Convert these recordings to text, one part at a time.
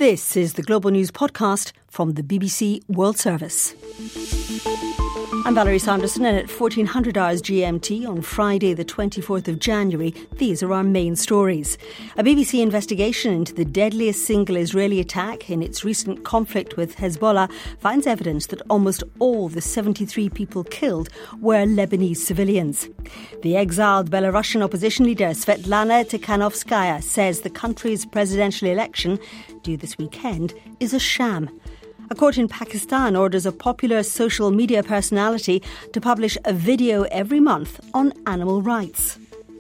This is the Global News Podcast from the BBC World Service. I'm Valerie Sanderson, and at 1400 hours GMT on Friday the 24th of January, these are our main stories. A BBC investigation into the deadliest single Israeli attack in its recent conflict with Hezbollah finds evidence that almost all the 73 people killed were Lebanese civilians. The exiled Belarusian opposition leader Svetlana Tikhanovskaya says the country's presidential election, due this weekend, is a sham. A court in Pakistan orders a popular social media personality to publish a video every month on animal rights.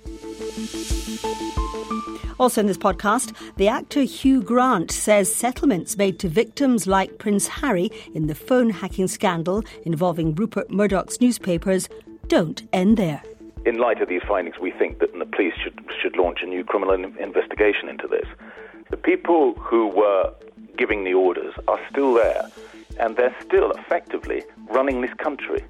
Also in this podcast, the actor Hugh Grant says settlements made to victims like Prince Harry in the phone hacking scandal involving Rupert Murdoch's newspapers don't end there. In light of these findings, we think that the police should launch a new criminal investigation into this. The people who were giving the orders are still there, and they're still effectively running this country.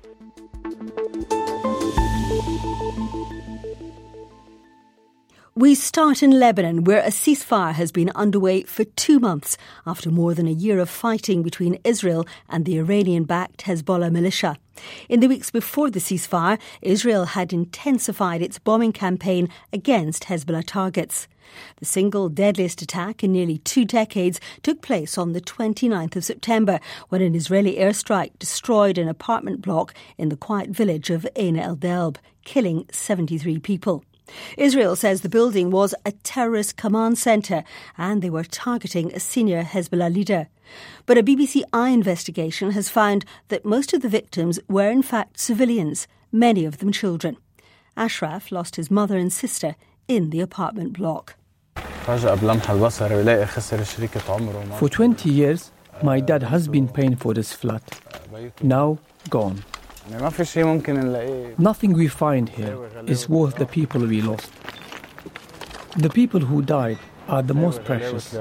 We start in Lebanon, where a ceasefire has been underway for 2 months after more than a year of fighting between Israel and the Iranian-backed Hezbollah militia. In the weeks before the ceasefire, Israel had intensified its bombing campaign against Hezbollah targets. The single deadliest attack in nearly 2 decades took place on the 29th of September when an Israeli airstrike destroyed an apartment block in the quiet village of Ain el-Delb, killing 73 people. Israel says the building was a terrorist command centre and they were targeting a senior Hezbollah leader. But a BBC Eye investigation has found that most of the victims were in fact civilians, many of them children. Ashraf lost his mother and sister in the apartment block. For 20 years, my dad has been paying for this flat. Now, gone. Nothing we find here is worth the people we lost. The people who died are the most precious.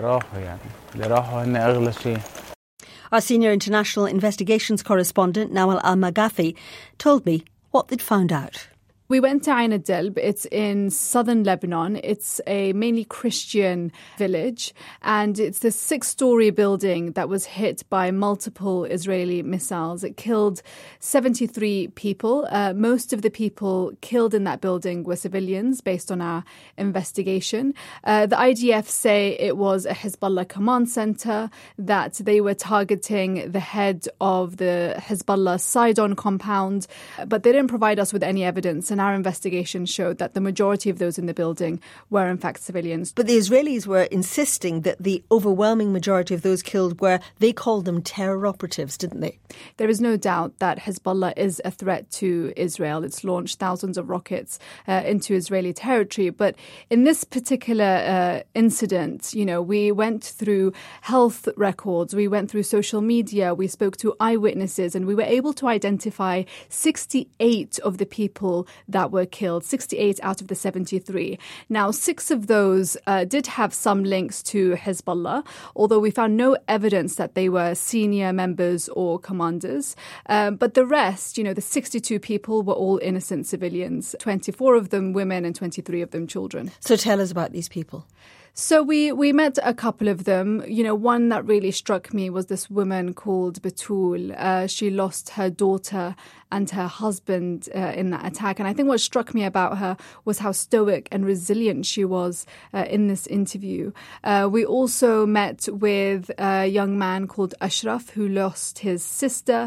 Our senior international investigations correspondent, Nawal Al-Maghafi, told me what they'd found out. We went to Ain el-Delb. It's in southern Lebanon. It's a mainly Christian village, and it's this 6-story building that was hit by multiple Israeli missiles. It killed 73 people. Most of the people killed in that building were civilians, based on our investigation. The IDF say it was a Hezbollah command center, that they were targeting the head of the Hezbollah Sidon compound, but they didn't provide us with any evidence. And our investigation showed that the majority of those in the building were in fact civilians. But the Israelis were insisting that the overwhelming majority of those killed were, they called them terror operatives, didn't they? There is no doubt that Hezbollah is a threat to Israel. It's launched thousands of rockets into Israeli territory. But in this particular incident, we went through health records, we went through social media, we spoke to eyewitnesses, and we were able to identify 68 of the people that were killed, 68 out of the 73. Now, 6 of those did have some links to Hezbollah, although we found no evidence that they were senior members or commanders. But the rest, the 62 people were all innocent civilians, 24 of them women and 23 of them children. So tell us about these people. So we met a couple of them. One that really struck me was this woman called Batul. She lost her daughter and her husband in that attack. And I think what struck me about her was how stoic and resilient she was in this interview. We also met with a young man called Ashraf who lost his sister,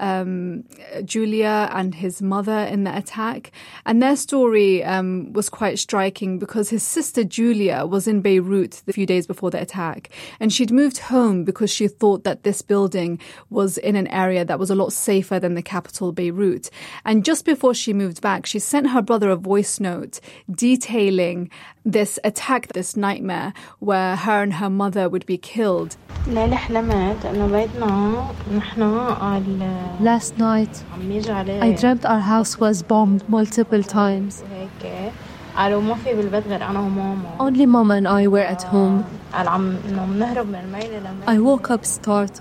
Julia, and his mother in the attack. And their story was quite striking because his sister Julia was in Beirut a few days before the attack. And she'd moved home because she thought that this building was in an area that was a lot safer than the capital, Beirut. And just before she moved back, she sent her brother a voice note detailing this attack, this nightmare where her and her mother would be killed. Last night, I dreamt our house was bombed multiple times. Only Mama and I were at home. I woke up startled.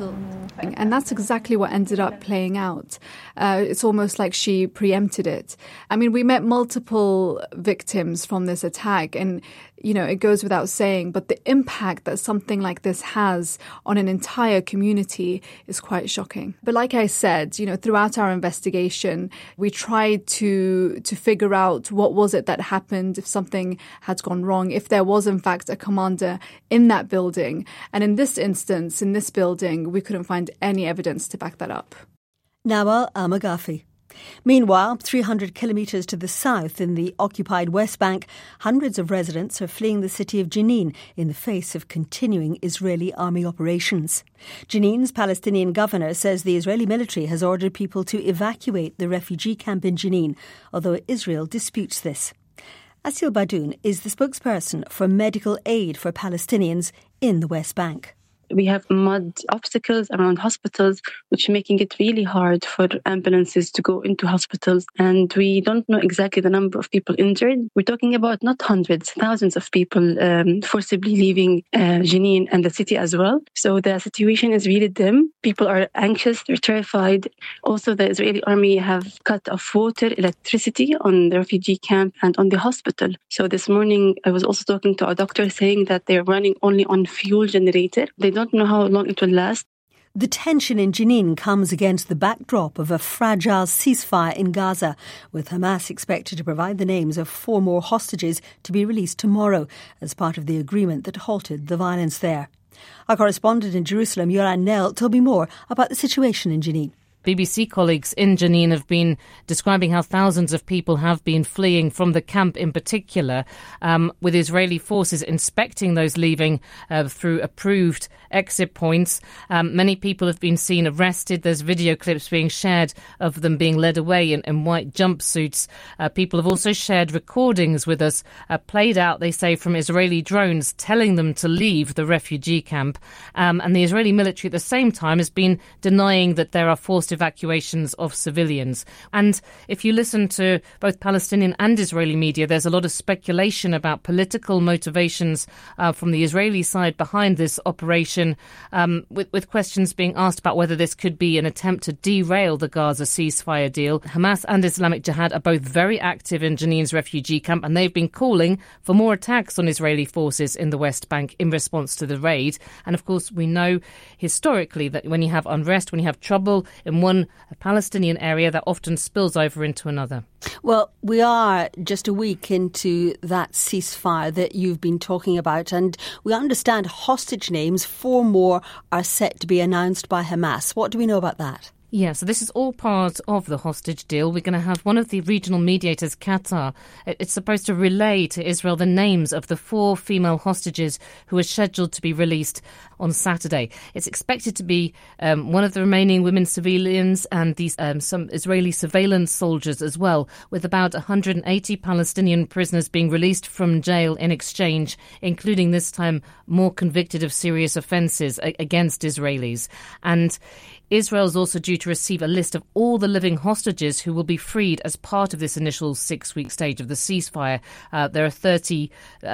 And that's exactly what ended up playing out. It's almost like she preempted it. I mean, we met multiple victims from this attack, and it goes without saying, but the impact that something like this has on an entire community is quite shocking. But like I said, throughout our investigation, we tried to figure out what was it that happened, if something had gone wrong, if there was in fact a commander in that building. And in this instance, in this building, we couldn't find any evidence to back that up. Nawal Al-Maghafi. Meanwhile, 300 kilometres to the south in the occupied West Bank, hundreds of residents are fleeing the city of Jenin in the face of continuing Israeli army operations. Jenin's Palestinian governor says the Israeli military has ordered people to evacuate the refugee camp in Jenin, although Israel disputes this. Asil Badoun is the spokesperson for medical aid for Palestinians in the West Bank. We have mud obstacles around hospitals, which are making it really hard for ambulances to go into hospitals. And we don't know exactly the number of people injured. We're talking about not hundreds, thousands of people forcibly leaving Jenin and the city as well. So the situation is really dim. People are anxious, they're terrified. Also, the Israeli army have cut off water, electricity on the refugee camp and on the hospital. So this morning, I was also talking to a doctor saying that they're running only on fuel generator. They don't know how long it will last. The tension in Jenin comes against the backdrop of a fragile ceasefire in Gaza, with Hamas expected to provide the names of 4 more hostages to be released tomorrow as part of the agreement that halted the violence there. Our correspondent in Jerusalem, Yolan Nel, told me more about the situation in Jenin. BBC colleagues in Jenin have been describing how thousands of people have been fleeing from the camp in particular, with Israeli forces inspecting those leaving through approved exit points. Many people have been seen arrested. There's video clips being shared of them being led away in white jumpsuits. People have also shared recordings with us, played out, they say, from Israeli drones telling them to leave the refugee camp. And the Israeli military at the same time has been denying that there are forced evacuations of civilians. And if you listen to both Palestinian and Israeli media, there's a lot of speculation about political motivations from the Israeli side behind this operation, with questions being asked about whether this could be an attempt to derail the Gaza ceasefire deal. Hamas and Islamic Jihad are both very active in Jenin's refugee camp, and they've been calling for more attacks on Israeli forces in the West Bank in response to the raid. And of course, we know historically that when you have unrest, when you have trouble in one Palestinian area, that often spills over into another. Well, we are just a week into that ceasefire that you've been talking about, and we understand hostage names. 4 more are set to be announced by Hamas. What do we know about that? Yeah, so this is all part of the hostage deal. We're going to have one of the regional mediators, Qatar. It's supposed to relay to Israel the names of the 4 female hostages who are scheduled to be released on Saturday. It's expected to be one of the remaining women civilians and these some Israeli surveillance soldiers as well, with about 180 Palestinian prisoners being released from jail in exchange, including this time more convicted of serious offences against Israelis. And Israel is also due to receive a list of all the living hostages who will be freed as part of this initial 6-week stage of the ceasefire. There are 30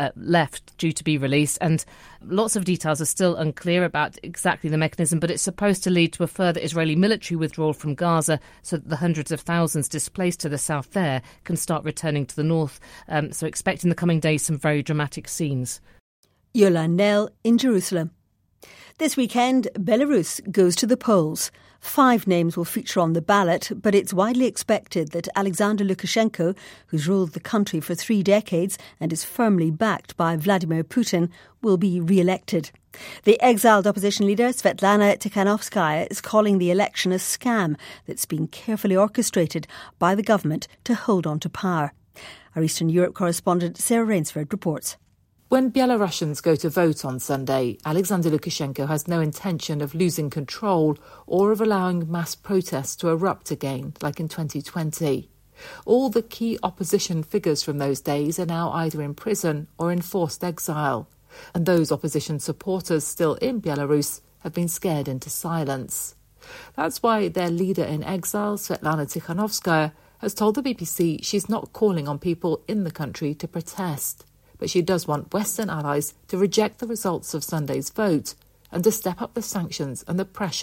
left due to be released, and lots of details are still unclear about exactly the mechanism, but it's supposed to lead to a further Israeli military withdrawal from Gaza so that the hundreds of thousands displaced to the south there can start returning to the north. So expect in the coming days some very dramatic scenes. Yolan Nel in Jerusalem. This weekend, Belarus goes to the polls. 5 names will feature on the ballot, but it's widely expected that Alexander Lukashenko, who's ruled the country for 3 decades and is firmly backed by Vladimir Putin, will be re-elected. The exiled opposition leader, Svetlana Tikhanovskaya, is calling the election a scam that's been carefully orchestrated by the government to hold on to power. Our Eastern Europe correspondent Sarah Rainsford reports. When Belarusians go to vote on Sunday, Alexander Lukashenko has no intention of losing control or of allowing mass protests to erupt again, like in 2020. All the key opposition figures from those days are now either in prison or in forced exile, and those opposition supporters still in Belarus have been scared into silence. That's why their leader in exile, Svetlana Tikhanovskaya, has told the BBC she's not calling on people in the country to protest. But she does want Western allies to reject the results of Sunday's vote and to step up the sanctions and the pressure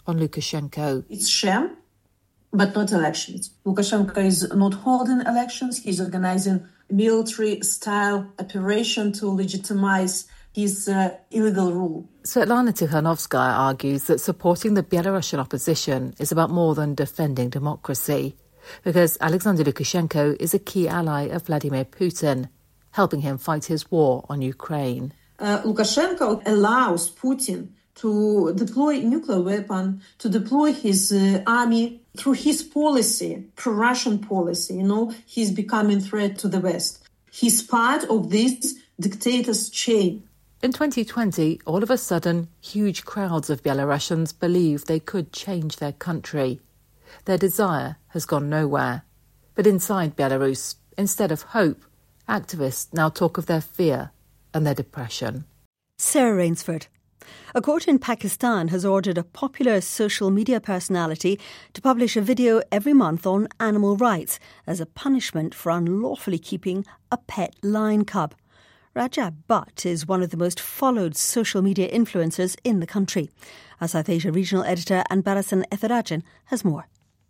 on Lukashenko. It's sham, but not elections. Lukashenko is not holding elections. He's organizing military-style operation to legitimize his illegal rule. Svetlana Tikhanovskaya argues that supporting the Belarusian opposition is about more than defending democracy, because Alexander Lukashenko is a key ally of Vladimir Putin, helping him fight his war on Ukraine. Lukashenko allows Putin to deploy nuclear weapon, to deploy his army through his policy, pro-Russian policy. He's becoming a threat to the West. He's part of this dictator's chain. In 2020, all of a sudden, huge crowds of Belarusians believe they could change their country. Their desire has gone nowhere. But inside Belarus, instead of hope, activists now talk of their fear and their depression. Sarah Rainsford. A court in Pakistan has ordered a popular social media personality to publish a video every month on animal rights as a punishment for unlawfully keeping a pet lion cub. Raja Butt is one of the most followed social media influencers in the country. Our South Asia regional editor Anbarasan Etharajan has more.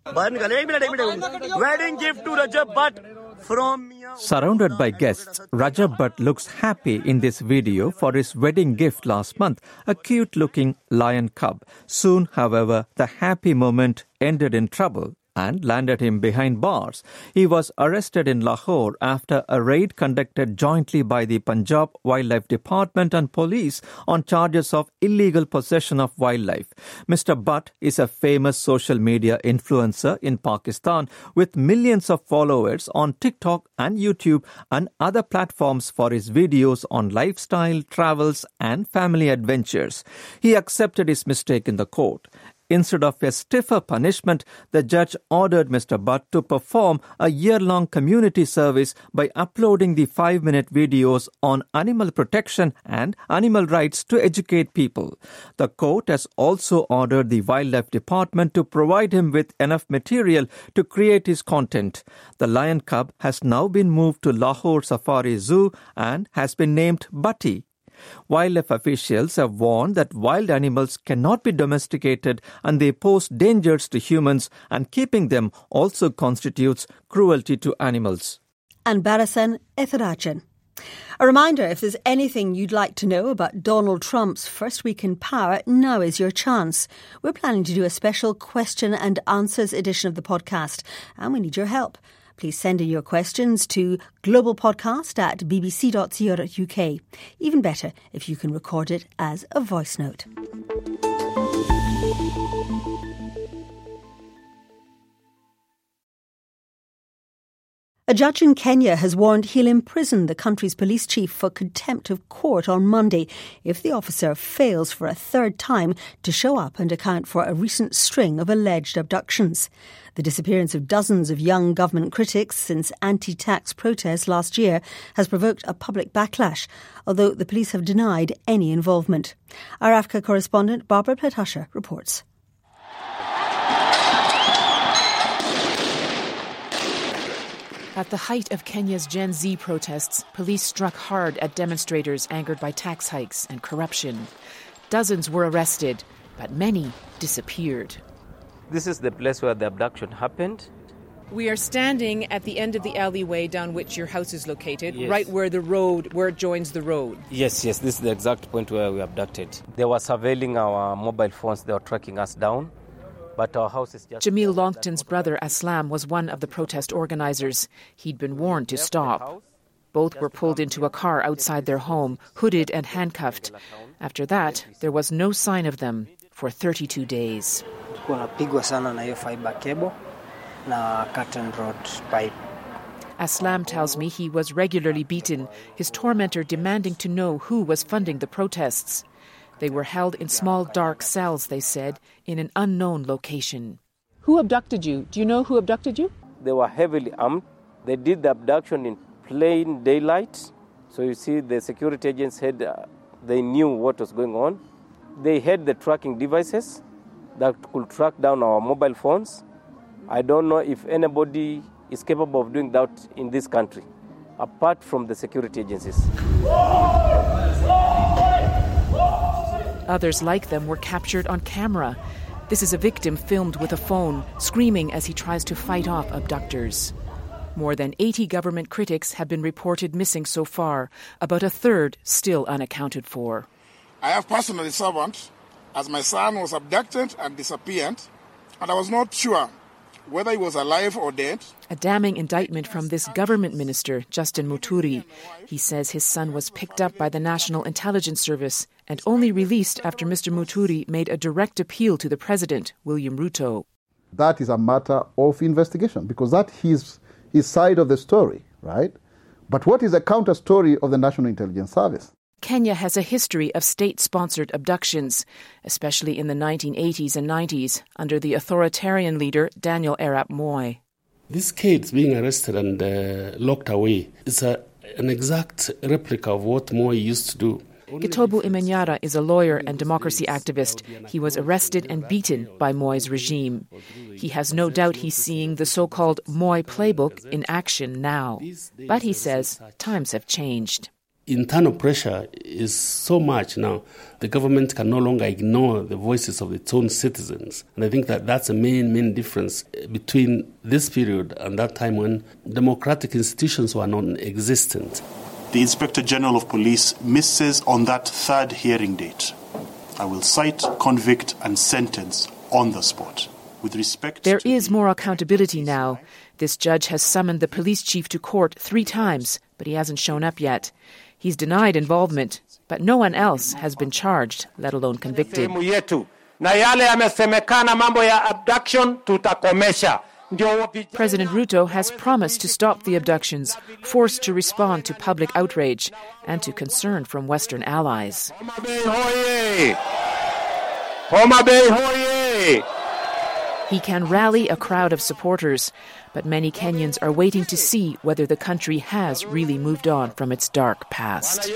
Wedding gift to Rajab Butt from Mia. Surrounded by guests, Rajab Butt looks happy in this video for his wedding gift last month, a cute-looking lion cub. Soon, however, the happy moment ended in trouble and landed him behind bars. He was arrested in Lahore after a raid conducted jointly by the Punjab Wildlife Department and police on charges of illegal possession of wildlife. Mr. Butt is a famous social media influencer in Pakistan with millions of followers on TikTok and YouTube and other platforms for his videos on lifestyle, travels and family adventures. He accepted his mistake in the court. Instead of a stiffer punishment, the judge ordered Mr. Butt to perform a year-long community service by uploading the 5-minute videos on animal protection and animal rights to educate people. The court has also ordered the Wildlife Department to provide him with enough material to create his content. The lion cub has now been moved to Lahore Safari Zoo and has been named Butty. Wildlife officials have warned that wild animals cannot be domesticated and they pose dangers to humans, and keeping them also constitutes cruelty to animals. Anbarasan Etharajan. A reminder, if there's anything you'd like to know about Donald Trump's first week in power, now is your chance. We're planning to do a special question and answers edition of the podcast, and we need your help. Please send in your questions to globalpodcast@bbc.co.uk. Even better if you can record it as a voice note. A judge in Kenya has warned he'll imprison the country's police chief for contempt of court on Monday if the officer fails for a third time to show up and account for a recent string of alleged abductions. The disappearance of dozens of young government critics since anti-tax protests last year has provoked a public backlash, although the police have denied any involvement. Our Africa correspondent Barbara Platt-Husher reports. At the height of Kenya's Gen Z protests, police struck hard at demonstrators angered by tax hikes and corruption. Dozens were arrested, but many disappeared. This is the place where the abduction happened. We are standing at the end of the alleyway down which your house is located, yes. Right where it joins the road. Yes, this is the exact point where we abducted. They were surveilling our mobile phones, they were tracking us down. But our house is just... Jamil Longton's brother Aslam was one of the protest organizers. He'd been warned to stop. Both were pulled into a car outside their home, hooded and handcuffed. After that, there was no sign of them for 32 days. Aslam tells me he was regularly beaten, his tormentor demanding to know who was funding the protests. They were held in small, dark cells, they said, in an unknown location. Who abducted you? Do you know who abducted you? They were heavily armed. They did the abduction in plain daylight. So you see, the security agents they knew what was going on. They had the tracking devices that could track down our mobile phones. I don't know if anybody is capable of doing that in this country, apart from the security agencies. Others like them were captured on camera. This is a victim filmed with a phone, screaming as he tries to fight off abductors. More than 80 government critics have been reported missing so far, about a third still unaccounted for. I have personally served as my son was abducted and disappeared, and I was not sure whether he was alive or dead. A damning indictment from this government minister, Justin Muturi. He says his son was picked up by the National Intelligence Service and only released after Mr. Muturi made a direct appeal to the president, William Ruto. That is a matter of investigation because that is his side of the story, right? But what is the counter story of the National Intelligence Service? Kenya has a history of state-sponsored abductions, especially in the 1980s and 90s under the authoritarian leader Daniel Arap Moi. These kids being arrested and locked away is an exact replica of what Moi used to do. Gitobu Imenyara is a lawyer and democracy activist. He was arrested and beaten by Moi's regime. He has no doubt he's seeing the so-called Moi playbook in action now. But he says times have changed. Internal pressure is so much now. The government can no longer ignore the voices of its own citizens. And I think that that's a main difference between this period and that time when democratic institutions were non-existent. The Inspector General of Police misses on that third hearing date. I will cite, convict and sentence on the spot. With respect, there is more accountability now. This judge has summoned the police chief to court 3 times, but he hasn't shown up yet. He's denied involvement, but no one else has been charged, let alone convicted. President Ruto has promised to stop the abductions, forced to respond to public outrage and to concern from Western allies. He can rally a crowd of supporters, but many Kenyans are waiting to see whether the country has really moved on from its dark past.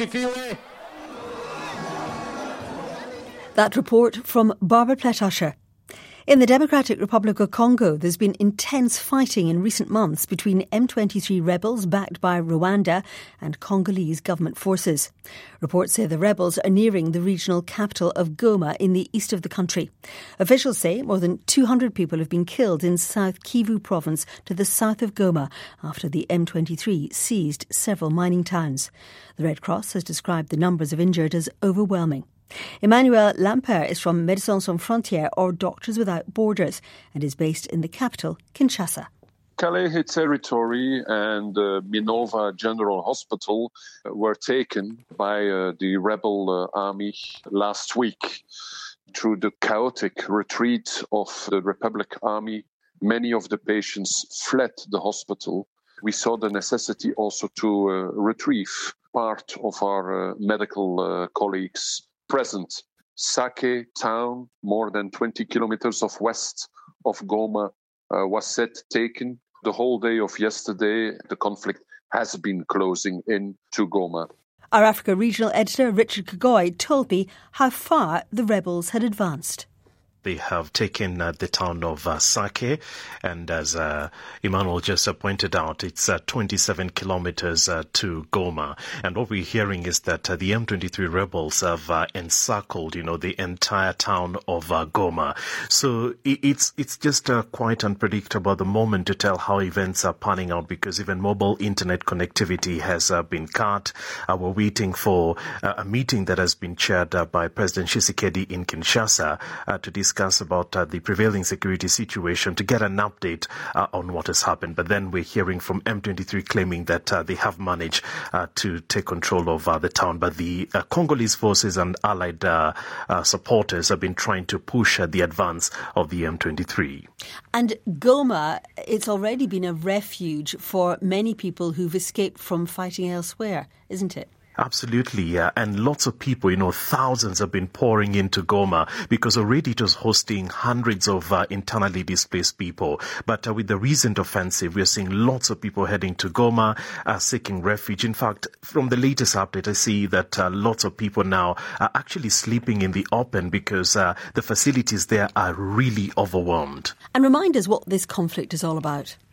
That report from Barbara Pletusher. In the Democratic Republic of Congo, there's been intense fighting in recent months between M23 rebels backed by Rwanda and Congolese government forces. Reports say the rebels are nearing the regional capital of Goma in the east of the country. Officials say more than 200 people have been killed in South Kivu province to the south of Goma after the M23 seized several mining towns. The Red Cross has described the numbers of injured as overwhelming. Emmanuel Lamper is from Médecins Sans Frontières, or Doctors Without Borders, and is based in the capital, Kinshasa. Calais territory and Minova General Hospital were taken by the rebel army last week. Through the chaotic retreat of the Republic Army, many of the patients fled the hospital. We saw the necessity also to retrieve part of our medical colleagues present. Sake town, more than 20 kilometers of west of Goma, was set taken. The whole day of yesterday, the conflict has been closing in to Goma. Our Africa regional editor, Richard Kagoy, told me how far the rebels had advanced. They have taken the town of Sake, and as Emmanuel just pointed out, it's 27 kilometers to Goma. And what we're hearing is that the M23 rebels have encircled, the entire town of Goma. So it's just quite unpredictable at the moment to tell how events are panning out, because even mobile internet connectivity has been cut. We're waiting for a meeting that has been chaired by President Tshisekedi in Kinshasa to discuss about the prevailing security situation, to get an update on what has happened. But then we're hearing from M23 claiming that they have managed to take control of the town. But the Congolese forces and allied supporters have been trying to push the advance of the M23. And Goma, it's already been a refuge for many people who've escaped from fighting elsewhere, isn't it? Absolutely, yeah. And lots of people, thousands have been pouring into Goma because already it was hosting hundreds of internally displaced people. But with the recent offensive, we're seeing lots of people heading to Goma, seeking refuge. In fact, from the latest update, I see that lots of people now are actually sleeping in the open because the facilities there are really overwhelmed. And remind us what this conflict is all about.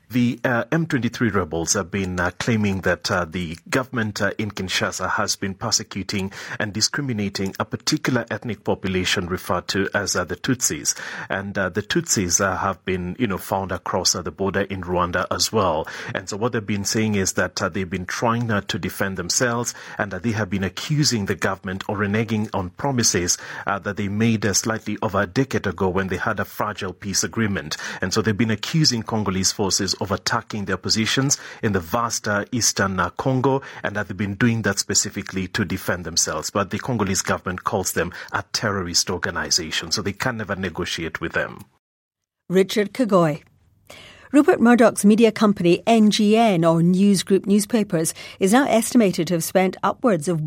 The M23 rebels have been claiming that the government in Kinshasa has been persecuting and discriminating a particular ethnic population referred to as the Tutsis. And the Tutsis have been, found across the border in Rwanda as well. And so what they've been saying is that they've been trying to defend themselves, and they have been accusing the government or reneging on promises that they made slightly over a decade ago when they had a fragile peace agreement. And so they've been accusing Congolese forces of attacking their positions in the vast eastern Congo, and that they've been doing that specifically to defend themselves. But the Congolese government calls them a terrorist organization, so they can never negotiate with them. Richard Kagoy. Rupert Murdoch's media company NGN, or News Group Newspapers, is now estimated to have spent upwards of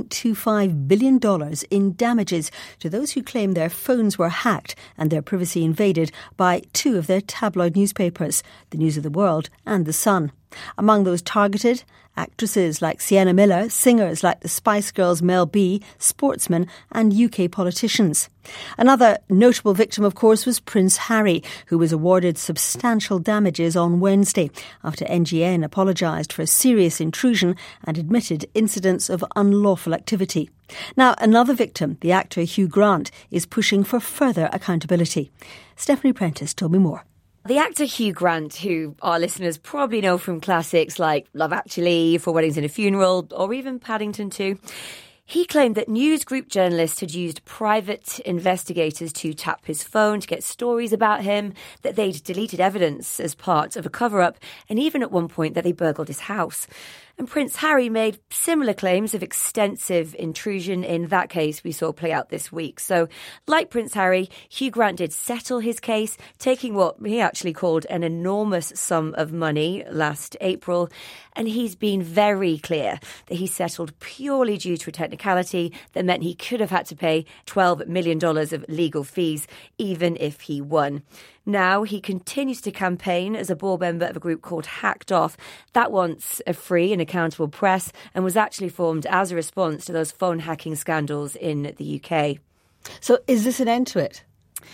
$1.25 billion in damages to those who claim their phones were hacked and their privacy invaded by two of their tabloid newspapers, The News of the World and The Sun. Among those targeted, actresses like Sienna Miller, singers like the Spice Girls' Mel B, sportsmen and UK politicians. Another notable victim, of course, was Prince Harry, who was awarded substantial damages on Wednesday after NGN apologised for a serious intrusion and admitted incidents of unlawful activity. Now, another victim, the actor Hugh Grant, is pushing for further accountability. Stephanie Prentice told me more. The actor Hugh Grant, who our listeners probably know from classics like Love Actually, For Weddings and a Funeral, or even Paddington 2, he claimed that News Group journalists had used private investigators to tap his phone to get stories about him, that they'd deleted evidence as part of a cover-up, and even at one point that they burgled his house. And Prince Harry made similar claims of extensive intrusion in that case we saw play out this week. So, like Prince Harry, Hugh Grant did settle his case, taking what he actually called an enormous sum of money last April. And he's been very clear that he settled purely due to a technicality that meant he could have had to pay $12 million of legal fees, even if he won. Now he continues to campaign as a board member of a group called Hacked Off that wants a free and accountable press and was actually formed as a response to those phone hacking scandals in the UK. So is this an end to it?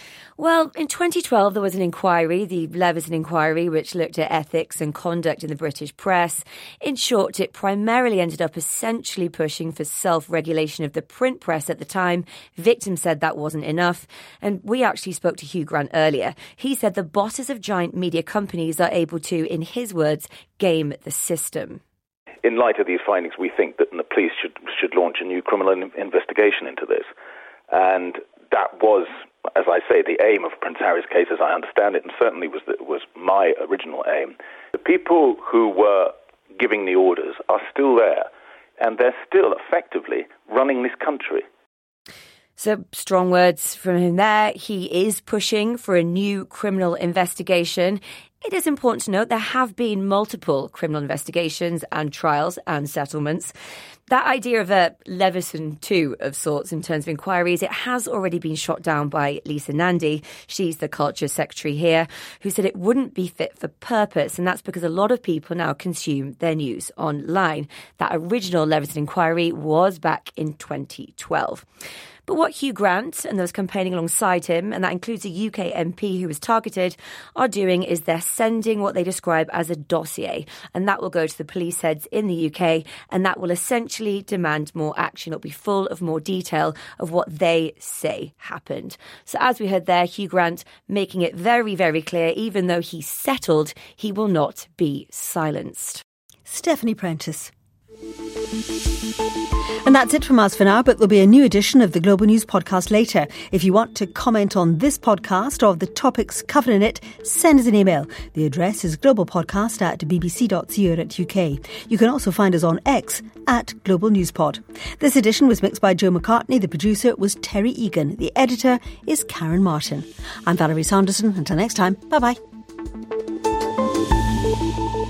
Well, in 2012, there was an inquiry, the Leveson inquiry, which looked at ethics and conduct in the British press. In short, it primarily ended up essentially pushing for self-regulation of the print press at the time. Victims said that wasn't enough. And we actually spoke to Hugh Grant earlier. He said the bosses of giant media companies are able to, in his words, game the system. In light of these findings, we think that the police should launch a new criminal investigation into this. And that was, as I say, the aim of Prince Harry's case, as I understand it, and certainly was my original aim. The people who were giving the orders are still there, and they're still effectively running this country. So, strong words from him there. He is pushing for a new criminal investigation. It is important to note there have been multiple criminal investigations and trials and settlements. That idea of a Leveson 2 of sorts in terms of inquiries, it has already been shot down by Lisa Nandy. She's the culture secretary here, who said it wouldn't be fit for purpose. And that's because a lot of people now consume their news online. That original Leveson inquiry was back in 2012. But what Hugh Grant and those campaigning alongside him, and that includes a UK MP who was targeted, are doing is they're sending what they describe as a dossier. And that will go to the police heads in the UK, and that will essentially demand more action. It'll be full of more detail of what they say happened. So as we heard there, Hugh Grant making it very, very clear, even though he's settled, he will not be silenced. Stephanie Prentice. And that's it from us for now, but there'll be a new edition of the Global News podcast later. If you want to comment on this podcast or the topics covered in it, send us an email. The address is globalpodcast@bbc.co.uk. You can also find us on X @GlobalNewsPod. This edition was mixed by Joe McCartney. The producer was Terry Egan. The editor is Karen Martin. I'm Valerie Sanderson. Until next time, bye-bye.